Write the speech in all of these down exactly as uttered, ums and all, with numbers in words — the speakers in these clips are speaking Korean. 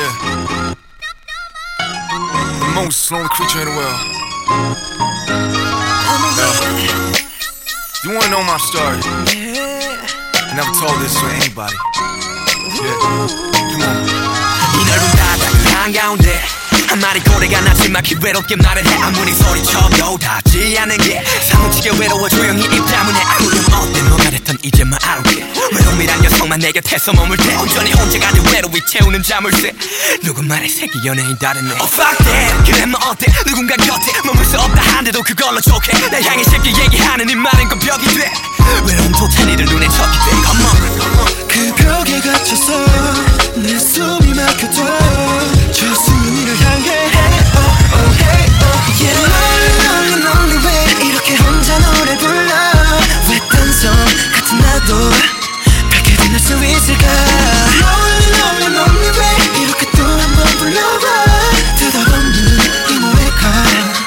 Yeah. The most lonely creature in the world. Yeah. You wanna know my story? I never told this to anybody. Yeah. Come on. 이 넓은 바다 그 한가운데 한 마리 고래가 나지막히 외롭게 말을 해. 아무리 소리쳐도 닿지 않는 게 사무치게 외로워 조용히 입 다문에 아무렴 어때 뭐 말했던 이제만 알게. 외로움이란 녀석만 내 곁에서 머물 때 온전히 혼자가 된 외로움이 채우는 자물쇠. 누구 말에 새끼 연예인 다르네. Oh fuck that 그래 뭐 어때 누군가 곁에 머물 수 없다 한데도 그걸로 좋게 날 향해 쉽게 얘기하는 이 말은 건 벽이 돼. 외로움조차 니들 눈에 적이 돼. Come on, come on. 그 벽에 갇혀서 내 숨이 막혀져 저 수면이를 향해 oh, oh, hey, oh. Yeah, lonely, lonely, lonely 왜 이렇게 혼자 노래 불러 왜 딴성 같은 나도 밝게 빛날 수 있을까. Lonely, lonely, lonely 왜 이렇게 또 한 번 불러봐 대답없는 이 노래가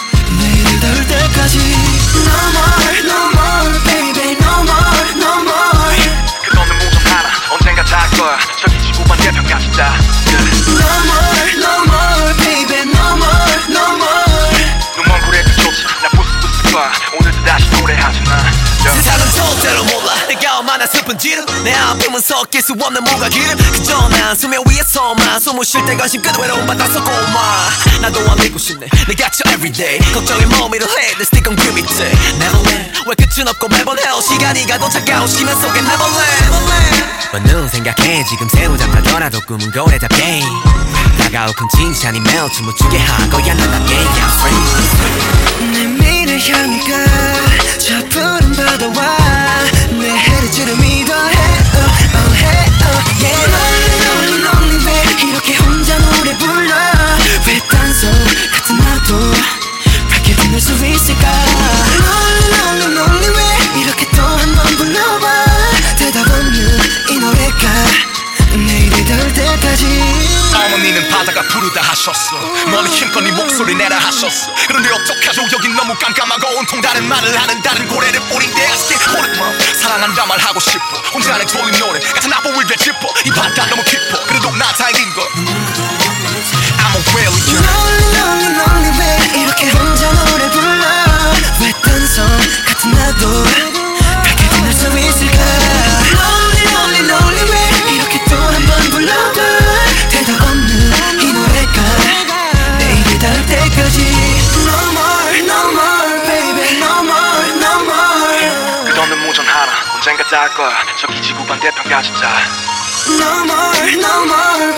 내일 닿을 때까지. No more, no more, baby, no more, no more. 그거는 무정 하나 언젠가 닿을 거야 저기 지구 반대편까지 다. No more, no more, baby, no more, no more. 눈먼 구레 그조차 나 부술 수 있을 거야 오늘도 다시 노래하지 마. 세상은 절대로 몰라 내가 얼마나 슬픈지를 내 아픔은 섞일 수 없는 무가기를 그저 난 수면 위에서만 숨을 쉴 때 관심 끄는 외로움 받아서 고마. 나도 안 믿고 싶네 내 갇혀 everyday 걱정에 머미를 해 Let's stick on grip it Neverland 왜 끝은 없고 매번 헤어 시간이 가도 차가운 시간 속에 Neverland. 뭐눈 생각해 지금 새우 잡다더라도 꿈은 고래잡 게임 다가오픈 칭찬이 매우 춤을 추게 한 거야 나답게 I'm free. 내 미래 향해 가 저 푸른 바다와 내 해를 지를 믿어해 oh, oh, hey, oh. Yeah, lonely, lonely, lonely 왜 이렇게 혼자 노래 불러 왜 딴소 같은 나도 밝게 빛날 수 있을까. Lonely, lonely, lonely 왜 이렇게 또 한 번 불러봐 대답 없는 이 노래가 내일이 닿을 때까지. 어머니는 바다가 부르다 하셨어 멀리 힘껏 네 목소리 내라 하셨어. 그런데 어떡하죠 여긴 너무 깜깜하고 온통 다른 말을 하는 다른 고래를 뿌린데 아쉽게 오랫동안 사랑한다 말하고 싶어 혼자는 좋은 노래 같은 아픔을 되짚어 이 바다 너무 깊어 그래도 나 다행인 걸 I'm a whale. Lonely, lonely, lonely 왜 이렇게 혼자 노래 불러 왜 딴성 같은 나도 밝게 빛날 수 있을까. Lonely, lonely, lonely 왜 이렇게 또 한 번 불러봐 대답 없는 이 노래가 내일이 닿을 때까지. No more, no more, baby, no more, no more. 끝없는 무전 하나 언젠가 닿을 거야 저기 지구 반대편까지 다. No more, no more,